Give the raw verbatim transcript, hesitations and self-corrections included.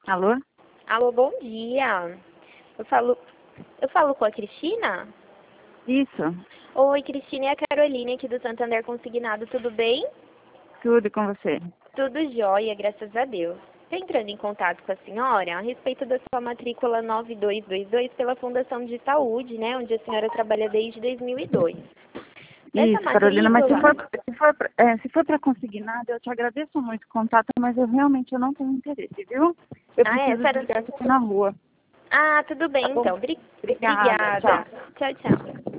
Alô? Alô, bom dia. Eu falo, eu falo com a Cristina? Isso, Oi, Cristina, é a Caroline aqui do Santander Consignado, tudo bem? tudo com você. Tudo jóia, graças a Deus. Estou entrando em contato com a senhora a respeito da sua matrícula nove dois dois dois pela Fundação de Saúde, né, onde a senhora trabalha desde dois mil e dois. Nessa Isso, Carolina, mas se matrícula... for, se for, pra- é, se for para conseguir nada, eu te agradeço muito o contato, mas eu realmente eu não tenho interesse, viu? Eu Ah, é? A preciso senhora... desligar aqui na rua. Ah, tudo Tá bem bom? então. Bri- Obrigada, Obrigada. tchau. Tchau, tchau.